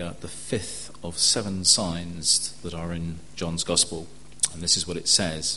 the fifth of 7 signs that are in John's Gospel. And this is what it says.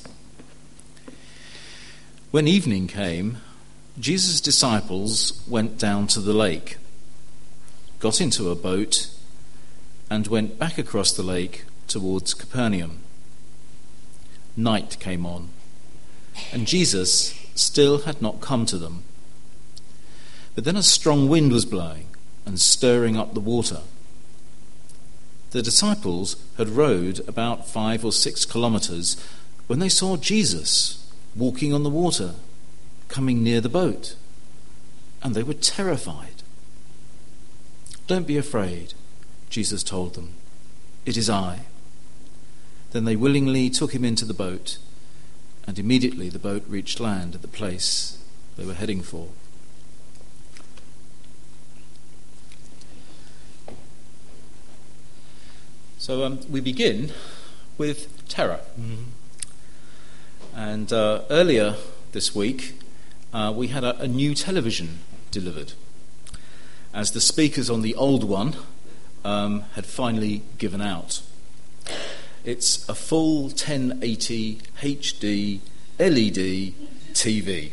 When evening came, Jesus' disciples went down to the lake, got into a boat, and went back across the lake towards Capernaum. Night came on, and Jesus still had not come to them. But then a strong wind was blowing and stirring up the water. The disciples had rowed about 5 or 6 kilometers when they saw Jesus walking on the water, coming near the boat, and they were terrified. "Don't be afraid," Jesus told them. "It is I." Then they willingly took him into the boat, and immediately the boat reached land at the place they were heading for. So we begin with terror. And earlier this week, we had a new television delivered, as the speakers on the old one had finally given out. It's a full 1080 HD LED TV.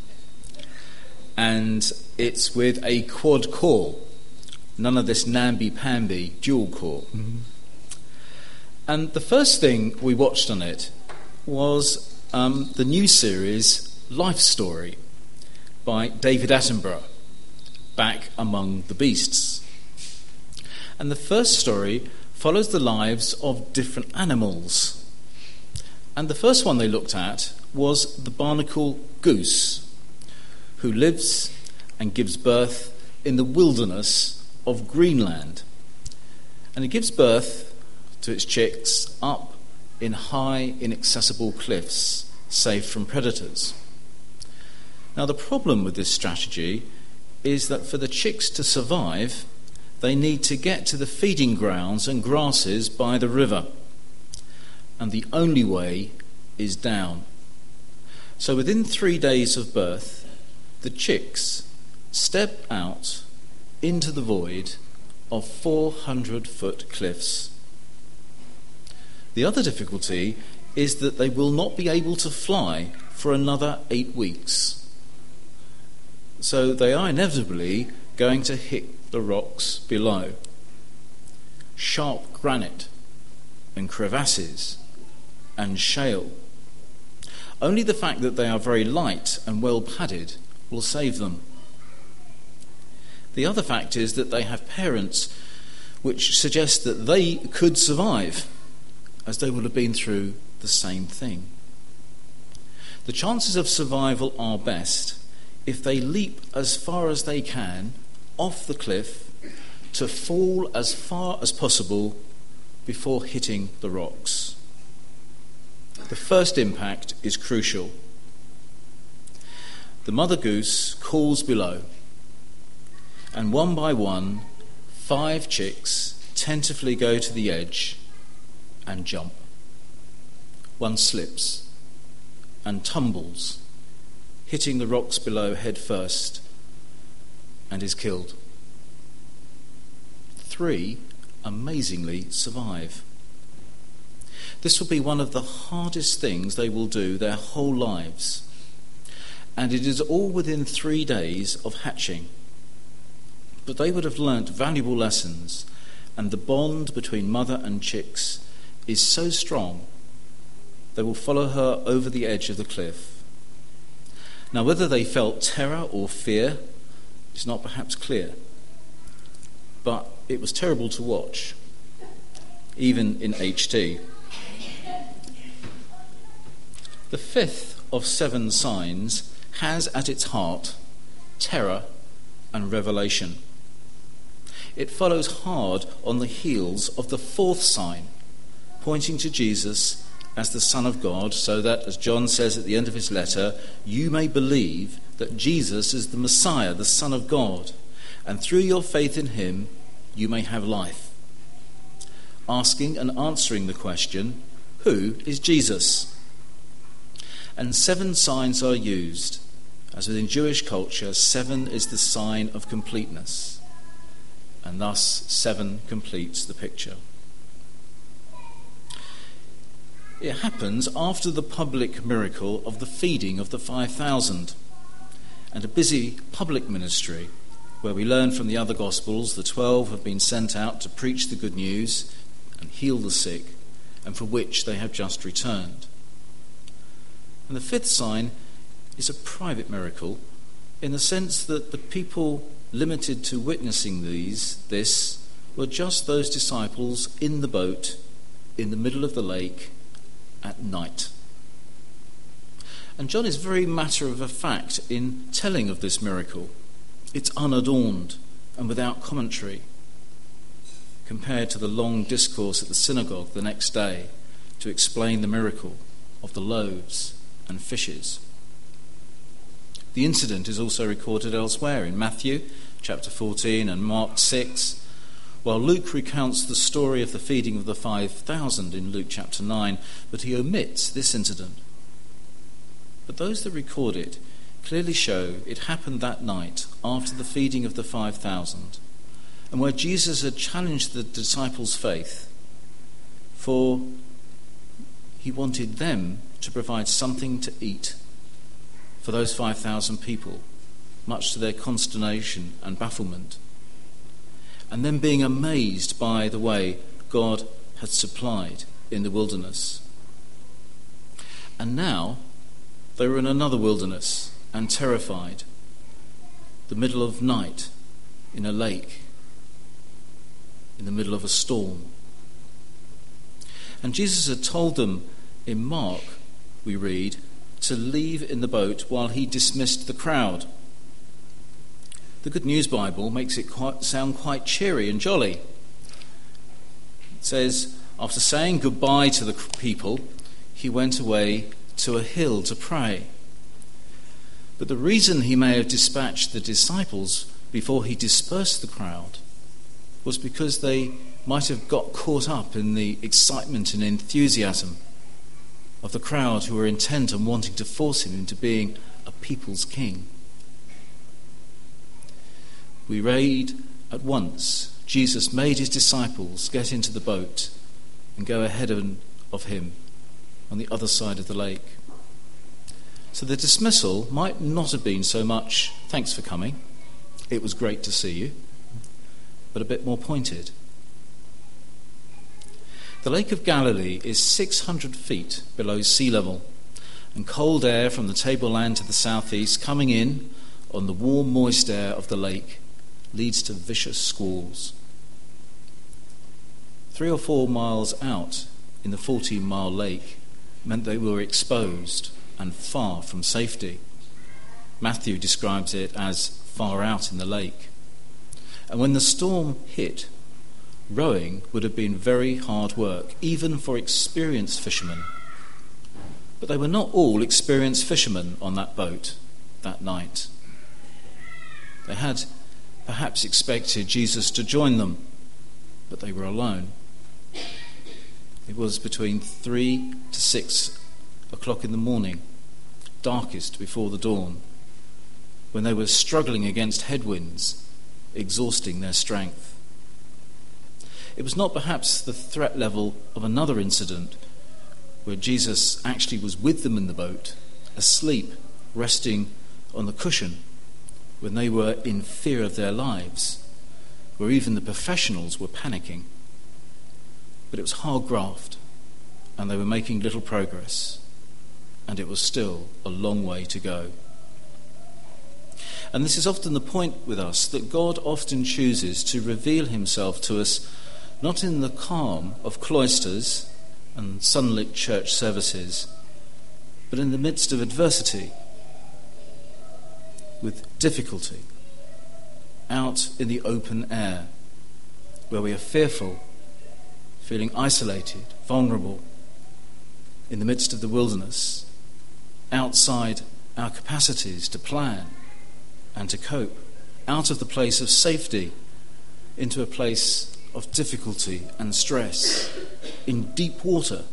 And it's with a quad core, none of this namby-pamby dual core. And the first thing we watched on it was the new series Life Story by David Attenborough, Back Among the Beasts. And the first story follows the lives of different animals. And the first one they looked at was the barnacle goose, who lives and gives birth in the wilderness of Greenland. And it gives birth to its chicks up in high, inaccessible cliffs, safe from predators. Now, the problem with this strategy is that for the chicks to survive, they need to get to the feeding grounds and grasses by the river. And the only way is down. So within 3 days of birth, the chicks step out into the void of 400-foot cliffs. The other difficulty is that they will not be able to fly for another 8 weeks. So they are inevitably going to hit the rocks below. Sharp granite and crevasses and shale. Only the fact that they are very light and well padded will save them. The other fact is that they have parents which suggest that they could survive, as they will have been through the same thing. The chances of survival are best if they leap as far as they can off the cliff to fall as far as possible before hitting the rocks. The first impact is crucial. The mother goose calls below, and one by one, 5 chicks tentatively go to the edge and jump. One slips and tumbles, hitting the rocks below head first, and is killed. 3 amazingly survive. This will be one of the hardest things they will do their whole lives, and it is all within 3 days of hatching. But they would have learnt valuable lessons, and the bond between mother and chicks is so strong they will follow her over the edge of the cliff. Now, whether they felt terror or fear is not perhaps clear, but it was terrible to watch, even in HD. The fifth of 7 signs has at its heart terror and revelation. It follows hard on the heels of the 4th sign, pointing to Jesus as the Son of God, so that, as John says at the end of his letter, you may believe that Jesus is the Messiah, the Son of God, and through your faith in him, you may have life. Asking and answering the question, who is Jesus? And 7 signs are used. As within Jewish culture, 7 is the sign of completeness. and thus 7 completes the picture. It happens after the public miracle of the feeding of the 5,000 and a busy public ministry where we learn from the other Gospels the 12 have been sent out to preach the good news and heal the sick, and for which they have just returned. And the 5th sign is a private miracle in the sense that the people limited to witnessing this were just those disciples in the boat in the middle of the lake at night. And John is very matter of fact in telling of this miracle. It's unadorned and without commentary compared to the long discourse at the synagogue the next day to explain the miracle of the loaves and fishes. The incident is also recorded elsewhere in Matthew chapter 14 and Mark 6, while Luke recounts the story of the feeding of the 5,000 in Luke chapter 9, but he omits this incident. But those that record it clearly show it happened that night after the feeding of the 5,000, and where Jesus had challenged the disciples' faith, for he wanted them to provide something to eat for those 5,000 people, much to their consternation and bafflement, and then being amazed by the way God had supplied in the wilderness. And now they were in another wilderness and terrified, the middle of night, in a lake, in the middle of a storm. And Jesus had told them in Mark, we read, to leave in the boat while he dismissed the crowd. The Good News Bible makes it sound quite cheery and jolly. It says, after saying goodbye to the people, he went away to a hill to pray. But the reason he may have dispatched the disciples before he dispersed the crowd was because they might have got caught up in the excitement and enthusiasm of the crowd who were intent on wanting to force him into being a people's king. We read at once, Jesus made his disciples get into the boat and go ahead of him on the other side of the lake. So the dismissal might not have been so much, thanks for coming, it was great to see you, but a bit more pointed. The Lake of Galilee is 600 feet below sea level, and cold air from the tableland to the southeast coming in on the warm, moist air of the lake leads to vicious squalls. 3 or 4 miles out in the 14-mile lake meant they were exposed and far from safety. Matthew describes it as far out in the lake. And when the storm hit, rowing would have been very hard work, even for experienced fishermen. But they were not all experienced fishermen on that boat that night. They had perhaps expected Jesus to join them, but they were alone. It was between 3 to 6 o'clock in the morning, darkest before the dawn, when they were struggling against headwinds, exhausting their strength. It was not perhaps the threat level of another incident where Jesus actually was with them in the boat, asleep, resting on the cushion, when they were in fear of their lives, where even the professionals were panicking. But it was hard graft, and they were making little progress, and it was still a long way to go. And this is often the point with us, that God often chooses to reveal himself to us not in the calm of cloisters and sunlit church services, but in the midst of adversity, with difficulty, out in the open air, where we are fearful, feeling isolated, vulnerable, in the midst of the wilderness, outside our capacities to plan and to cope, out of the place of safety into a place of difficulty and stress, in deep water,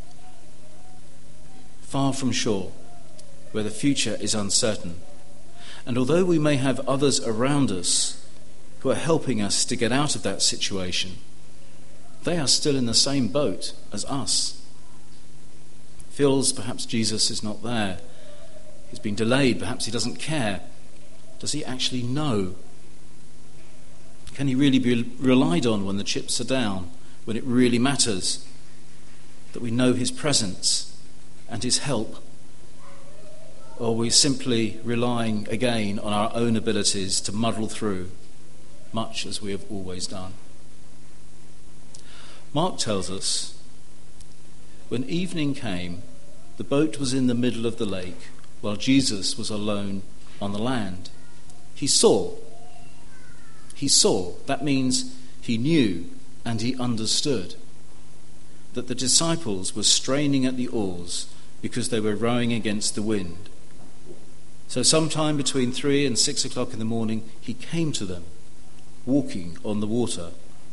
far from shore, where the future is uncertain. And although we may have others around us who are helping us to get out of that situation, they are still in the same boat as us. Feels perhaps Jesus is not there. He's been delayed. Perhaps he doesn't care. Does he actually know? Can he really be relied on when the chips are down, when it really matters? That we know his presence and his help? Or are we simply relying again on our own abilities to muddle through, much as we have always done? Mark tells us, when evening came, the boat was in the middle of the lake, while Jesus was alone on the land. He saw. That means he knew and he understood that the disciples were straining at the oars because they were rowing against the wind. So sometime between 3 and 6 o'clock in the morning, he came to them, walking on the water.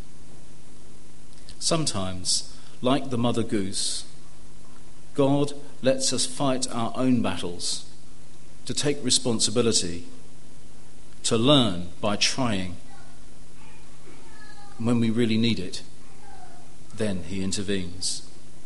Sometimes, like the mother goose, God lets us fight our own battles, to take responsibility, to learn by trying. And when we really need it, then he intervenes.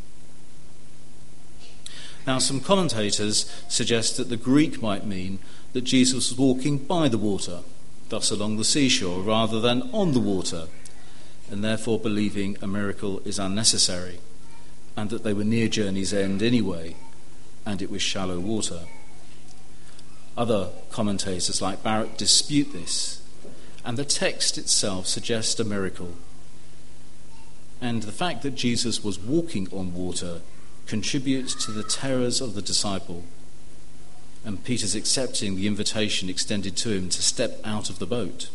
Now, some commentators suggest that the Greek might mean that Jesus was walking by the water, thus along the seashore, rather than on the water, and therefore believing a miracle is unnecessary, and that they were near journey's end anyway, and it was shallow water. Other commentators, like Barrett, dispute this, and the text itself suggests a miracle. And the fact that Jesus was walking on water contributes to the terrors of the disciple, and Peter's accepting the invitation extended to him to step out of the boat.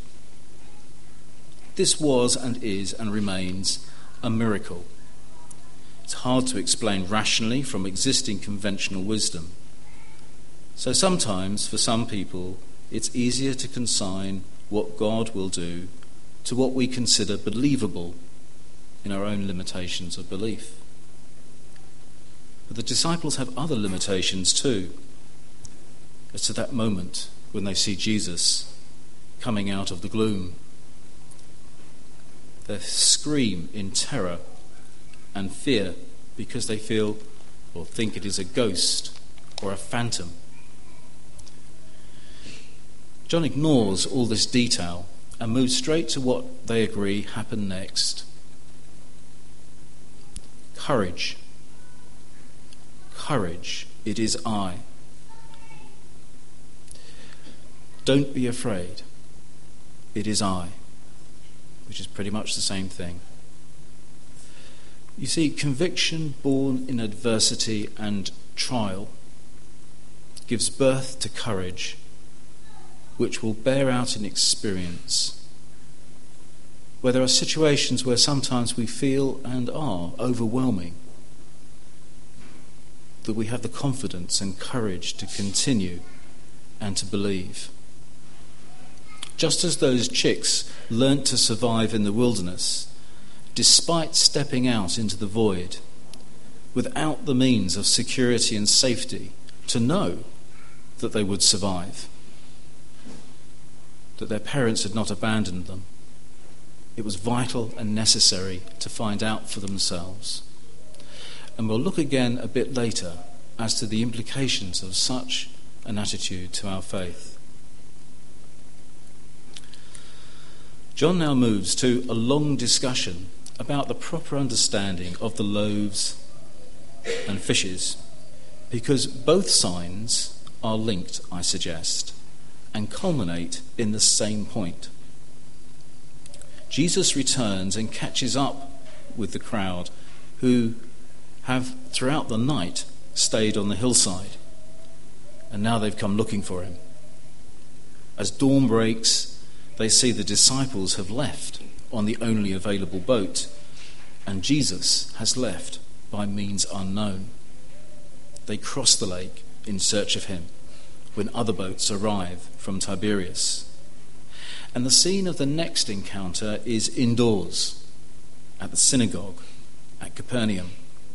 This was and is and remains a miracle. It's hard to explain rationally from existing conventional wisdom. So sometimes, for some people, it's easier to consign what God will do to what we consider believable in our own limitations of belief. But the disciples have other limitations too, as to that moment when they see Jesus coming out of the gloom. They scream in terror and fear because they feel or think it is a ghost or a phantom. John ignores all this detail and moves straight to what they agree happened next. Courage. Courage, it is I. Don't be afraid, it is I, which is pretty much the same thing. You see, conviction born in adversity and trial gives birth to courage, which will bear out in experience, where there are situations where sometimes we feel and are overwhelming, that we have the confidence and courage to continue and to believe. Just as those chicks learnt to survive in the wilderness, despite stepping out into the void, without the means of security and safety to know that they would survive, that their parents had not abandoned them. It was vital and necessary to find out for themselves. And we'll look again a bit later as to the implications of such an attitude to our faith. John now moves to a long discussion about the proper understanding of the loaves and fishes, because both signs are linked, I suggest, and culminate in the same point. Jesus returns and catches up with the crowd who have throughout the night stayed on the hillside, and now they've come looking for him. As dawn breaks, they see the disciples have left on the only available boat, and Jesus has left by means unknown. They cross the lake in search of him when other boats arrive from Tiberias. And the scene of the next encounter is indoors, at the synagogue at Capernaum.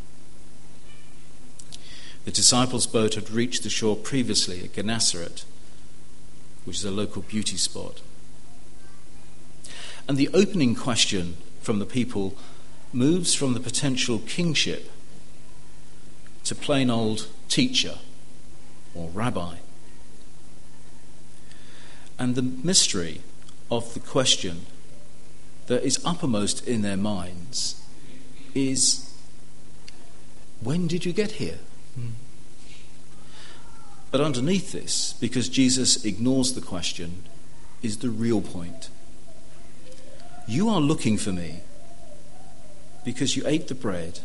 The disciples' boat had reached the shore previously at Gennesaret, which is a local beauty spot. And the opening question from the people moves from the potential kingship to plain old teacher or rabbi. And the mystery of the question that is uppermost in their minds is, when did you get here? But underneath this, because Jesus ignores the question, is the real point. You are looking for me because you ate the bread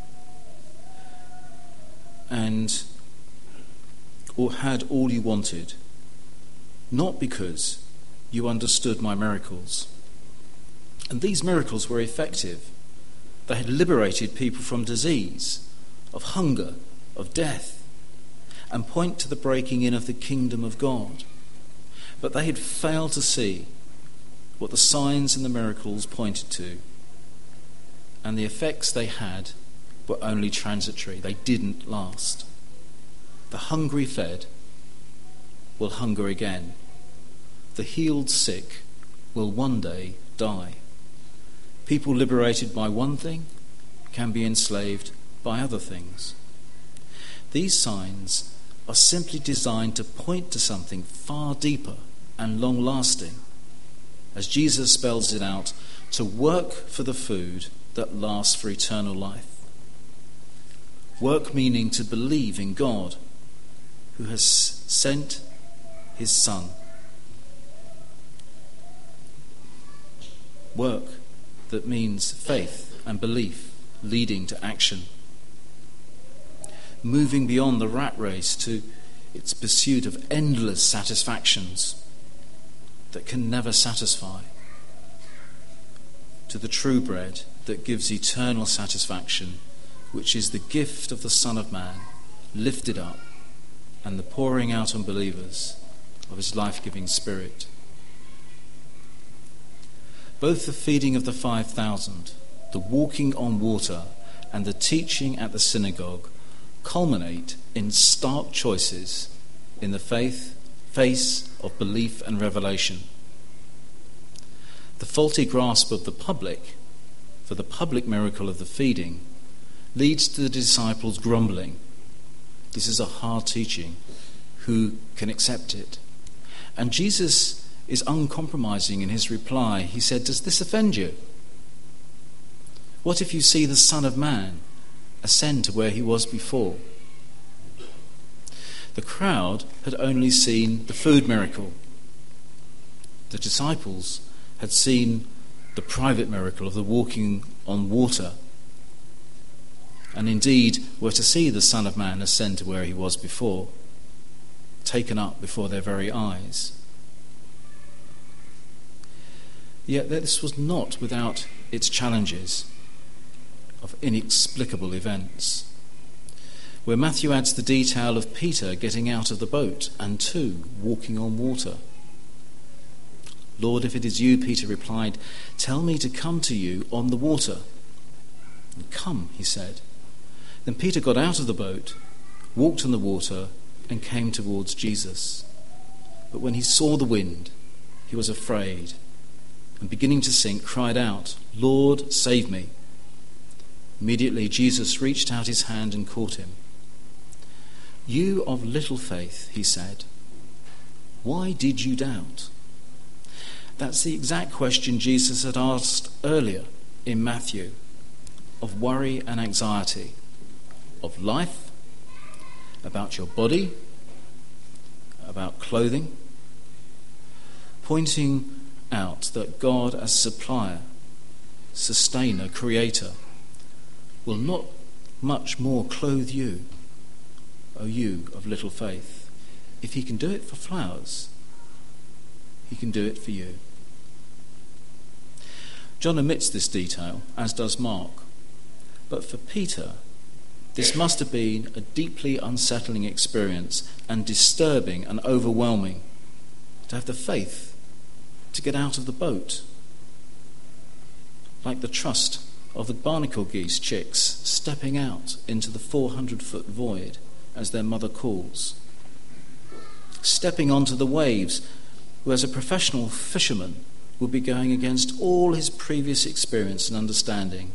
or had all you wanted, not because you understood my miracles. And these miracles were effective. They had liberated people from disease, of hunger, of death, and point to the breaking in of the kingdom of God. But they had failed to see what the signs and the miracles pointed to, and the effects they had were only transitory. They didn't last. The hungry fed will hunger again. The healed sick will one day die. People liberated by one thing can be enslaved by other things. These signs are simply designed to point to something far deeper and long-lasting, as Jesus spells it out, to work for the food that lasts for eternal life. Work meaning to believe in God, who has sent his Son. Work that means faith and belief leading to action. Moving beyond the rat race to its pursuit of endless satisfactions that can never satisfy, to the true bread that gives eternal satisfaction, which is the gift of the Son of Man, lifted up, and the pouring out on believers of his life-giving Spirit. Both the feeding of the 5,000, the walking on water, and the teaching at the synagogue culminate in stark choices in the face of belief and revelation. The faulty grasp of the public for the public miracle of the feeding leads to the disciples grumbling. This is a hard teaching. Who can accept it? And Jesus is uncompromising in his reply. He said, does this offend you? What if you see the Son of Man ascend to where he was before? The crowd had only seen the food miracle. The disciples had seen the private miracle of the walking on water, and indeed were to see the Son of Man ascend to where he was before, taken up before their very eyes. Yet this was not without its challenges of inexplicable events, where Matthew adds the detail of Peter getting out of the boat and too walking on water. Lord, if it is you, Peter replied, tell me to come to you on the water. And come, he said. Then Peter got out of the boat, walked on the water, and came towards Jesus. But when he saw the wind, he was afraid, and beginning to sink, cried out, Lord, save me. Immediately Jesus reached out his hand and caught him. You of little faith, he said, why did you doubt? That's the exact question Jesus had asked earlier in Matthew, of worry and anxiety, of life, about your body, about clothing, pointing out that God as supplier, sustainer, creator, will not much more clothe you, O you of little faith. If he can do it for flowers, he can do it for you. John omits this detail, as does Mark. But for Peter, this must have been a deeply unsettling experience, and disturbing and overwhelming, to have the faith to get out of the boat. Like the trust of the barnacle geese chicks stepping out into the 400-foot void as their mother calls. Stepping onto the waves, who as a professional fisherman would be going against all his previous experience and understanding.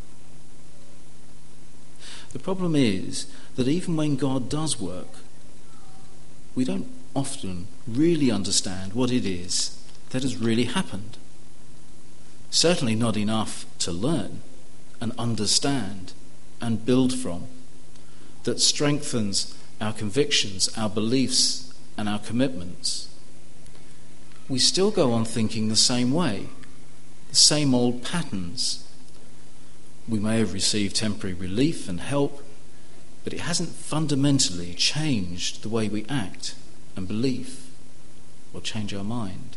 The problem is that even when God does work, we don't often really understand what it is that has really happened. Certainly not enough to learn and understand and build from, that strengthens our convictions, our beliefs, and our commitments. We still go on thinking the same way, the same old patterns. We may have received temporary relief and help, but it hasn't fundamentally changed the way we act and believe or change our mind.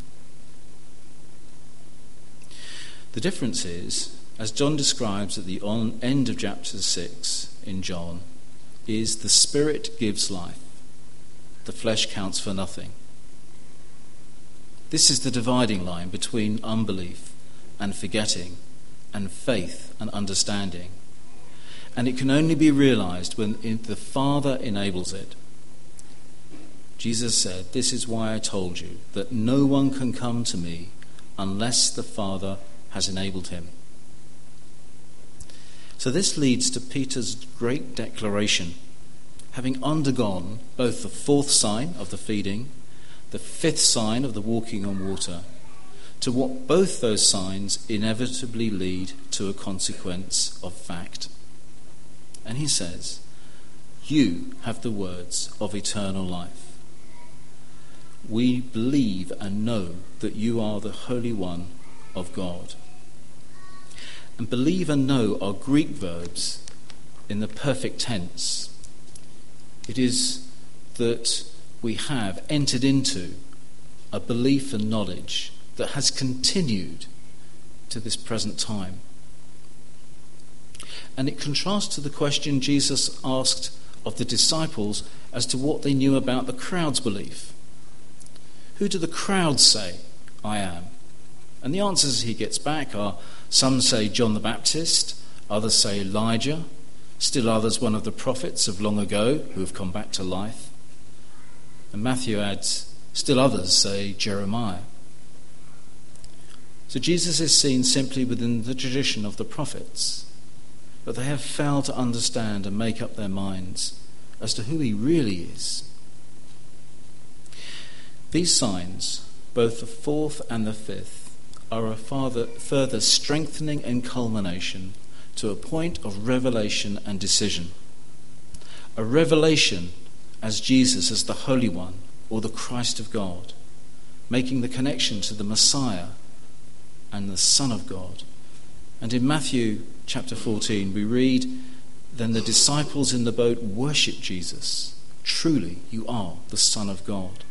The difference is, as John describes at the end of chapter 6 in John, is the Spirit gives life. The flesh counts for nothing. This is the dividing line between unbelief and forgetting and faith and understanding. And it can only be realized when the Father enables it. Jesus said, "This is why I told you that no one can come to me unless the Father has enabled him." So this leads to Peter's great declaration, having undergone both the fourth sign of the feeding, the fifth sign of the walking on water, to what both those signs inevitably lead to a consequence of fact. And he says, "You have the words of eternal life. We believe and know that you are the Holy One of God." And believe and know are Greek verbs in the perfect tense. It is that we have entered into a belief and knowledge that has continued to this present time. And it contrasts to the question Jesus asked of the disciples as to what they knew about the crowd's belief. Who do the crowds say I am? And the answers he gets back are, some say John the Baptist, others say Elijah, still others one of the prophets of long ago who have come back to life. And Matthew adds, still others say Jeremiah. So Jesus is seen simply within the tradition of the prophets, but they have failed to understand and make up their minds as to who he really is. These signs, both the fourth and the fifth, are a further strengthening and culmination to a point of revelation and decision. A revelation as Jesus as the Holy One or the Christ of God, making the connection to the Messiah and the Son of God. And in Matthew chapter 14 we read, "Then the disciples in the boat worshiped Jesus. Truly you are the Son of God."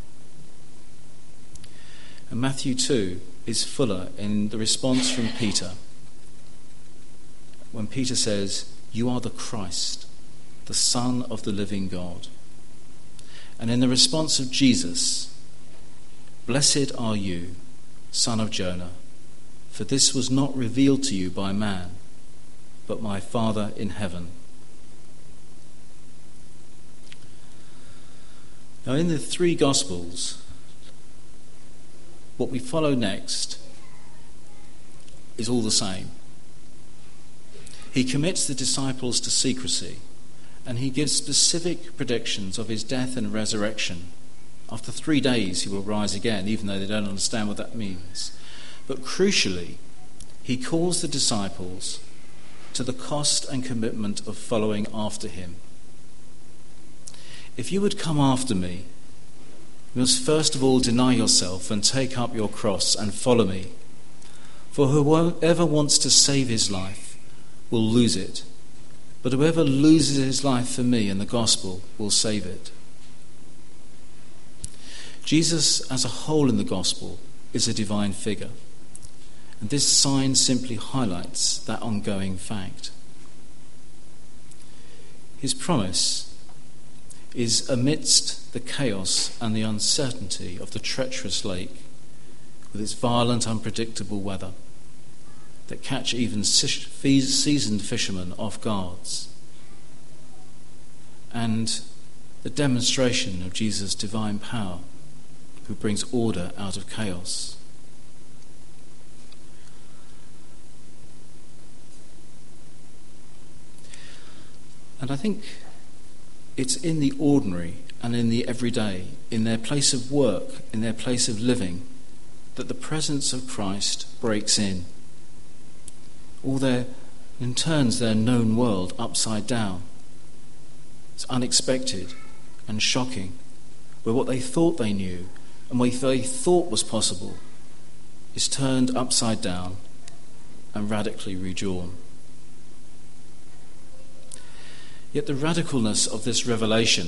And Matthew 2 is fuller in the response from Peter, when Peter says, "You are the Christ, the Son of the living God." And in the response of Jesus, "Blessed are you, son of Jonah, for this was not revealed to you by man, but my Father in heaven." Now in the three Gospels, what we follow next is all the same. He commits the disciples to secrecy, and he gives specific predictions of his death and resurrection. After 3 days he will rise again, even though they don't understand what that means. But crucially, he calls the disciples to the cost and commitment of following after him. "If you would come after me, you must first of all deny yourself and take up your cross and follow me. For whoever wants to save his life will lose it, but whoever loses his life for me and the gospel will save it." Jesus as a whole in the gospel is a divine figure, and this sign simply highlights that ongoing fact. His promise is amidst the chaos and the uncertainty of the treacherous lake, with its violent, unpredictable weather that catch even seasoned fishermen off guards, and the demonstration of Jesus' divine power, who brings order out of chaos. And I think it's in the ordinary and in the everyday, in their place of work, in their place of living, that the presence of Christ breaks in. And turns their known world upside down. It's unexpected and shocking, where what they thought they knew and what they thought was possible is turned upside down and radically redrawn. Yet the radicalness of this revelation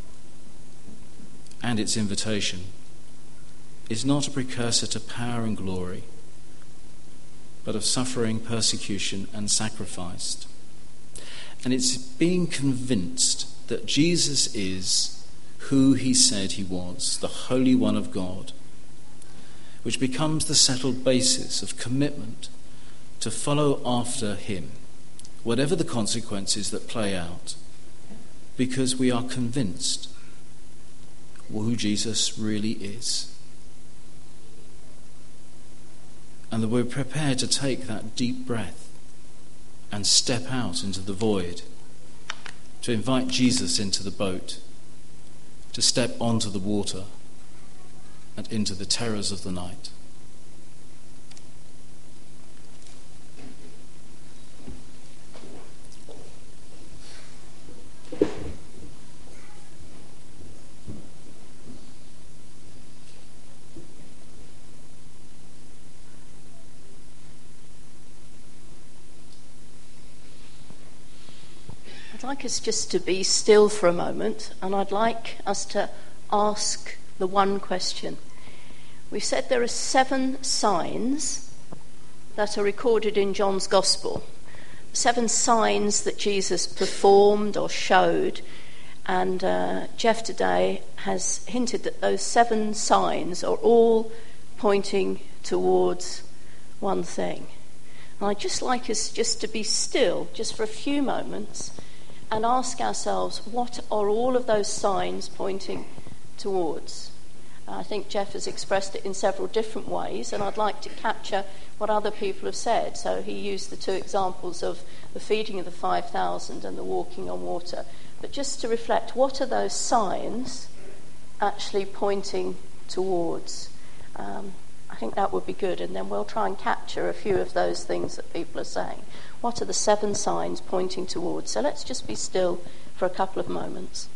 and its invitation is not a precursor to power and glory, but of suffering, persecution, and sacrifice. And it's being convinced that Jesus is who he said he was, the Holy One of God, which becomes the settled basis of commitment to follow after him, whatever the consequences that play out, because we are convinced who Jesus really is. And that we're prepared to take that deep breath and step out into the void, to invite Jesus into the boat, to step onto the water and into the terrors of the night. I'd like us just to be still for a moment, and I'd like us to ask the one question. We've said there are 7 signs that are recorded in John's Gospel, 7 signs that Jesus performed or showed, and Jeff today has hinted that those 7 signs are all pointing towards one thing. And I'd just like us just to be still, just for a few moments, and ask ourselves, what are all of those signs pointing towards? I think Jeff has expressed it in several different ways, and I'd like to capture what other people have said. So he used the 2 examples of the feeding of the 5,000 and the walking on water. But just to reflect, what are those signs actually pointing towards? I think that would be good, and then we'll try and capture a few of those things that people are saying. What are the 7 signs pointing towards? So let's just be still for a couple of moments.